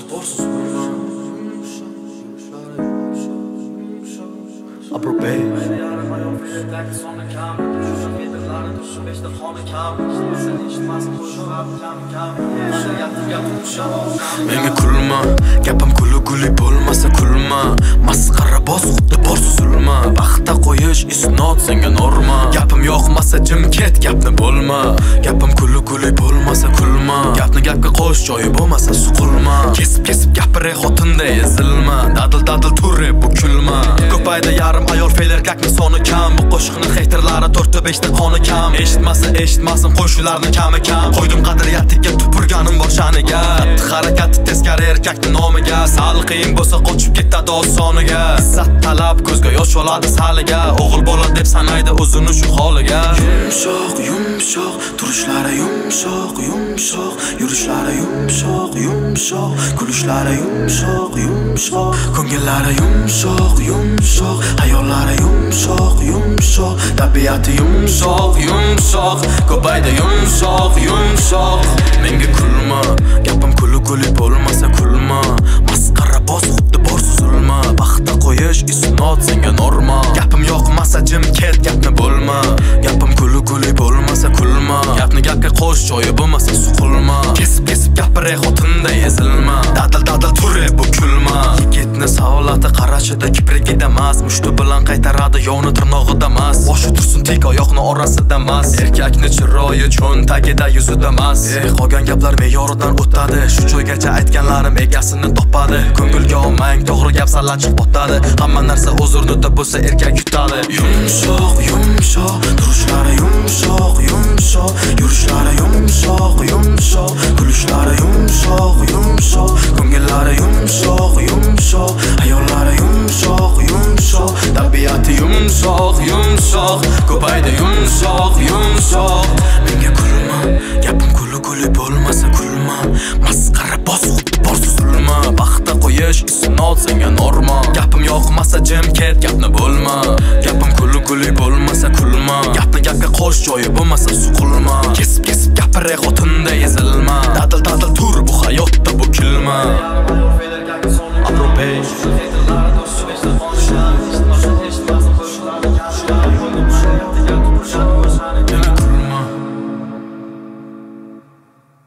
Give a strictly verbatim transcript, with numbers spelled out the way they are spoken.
borsiz Abrobe Menga kulma, gapim kuli kuli bo'lmasa kulma. Masxara boz xuddi borsiz ulma. Vaqtda qo'yish isnot senga norma. Gapim yoqmasa jim ket, gapni bo'lma. Gapim kuli kuli bo'lmasa kulma. Gapni gapga qo'sh, joyi bo'lmasa suqulma. Kesib kesib gapiray xotinday ezilma. Dadil dadil turib bu kulma. Ko'paydi yarim ayol fe'l erkakning soni kam. Bu qo'shiqni haterlari to'rt ta besh ta qoni kam. Eshitmasa eshitmasin qo'shularni kami kam. Qo'ydim qadriyatiga tupurganim bor shaniga. Harakati teskari erkakning nomiga. Sal qiyin bo'lsa qochib ketadi osoniga. Izzat talab ko'zga yosh oladi saliga. O'g'il bola deb sanaydi o'zini shu holiga. Yumshoq yumshoq turishlari yumshoq yumshoq yurishlari yumshoq yumshoq kulishlari yumshoq yumshoq ko'ngillari yumshoq yumshoq hayollari yumshoq yumshoq tabiati yumshoq yumshoq ko'paydi yumshoq yumshoq menga kulma gapim kuli kuli bo'lmasa kulma masxara boz xuddi borsiz ulma vaqtda qo'yish isnot senga norma gapim yoqmasa jim ket gapni bo'lma gapim kuli kuli bo'lmasa kulma gapni gapga qo'sh joyi bo'lmasa suqulma kesib kesib gapiray xotinday ezilma dadil dadil turib bu kulma yigitni savolati qarashida kiprikida emas mushti bilan qaytaradi yovni tirnog'ida emas boshi tursin tek oyoqni orasida emas erkakni chiroyi cho'ntagida yuzida emas ey qolgan gaplar me'yoridan o'tadi shu joygacha aytganlarim egasini topadi ko'ngilga olmang to'g'ri gap sallachiq botadi hamma narsa o'z o'rnida bo'lsa erkak yutadi yumshoq yumshoq turishlari yumshoq yumshoq yurishlari yumshoq yumshoq kulishlari yumshoq yumshoq ko'ngillari yumshoq yumshoq hayollari yumshoq yumshoq tabiati yumshoq yumshoq ko'paydi yumshoq yumshoq menga kulma gapim kuli kuli bo'lmasa kulma masxara boz xuddi borsiz ulma vaqtda qo'yish isnot senga norma gapim yoqmasa jim ket gapni bo'lma gapim kuli kuli bo'lmasa kulma gapni gapga qo'sh joyi bo'lmasa suqulma kesib kesib gapiray xotinday ezilma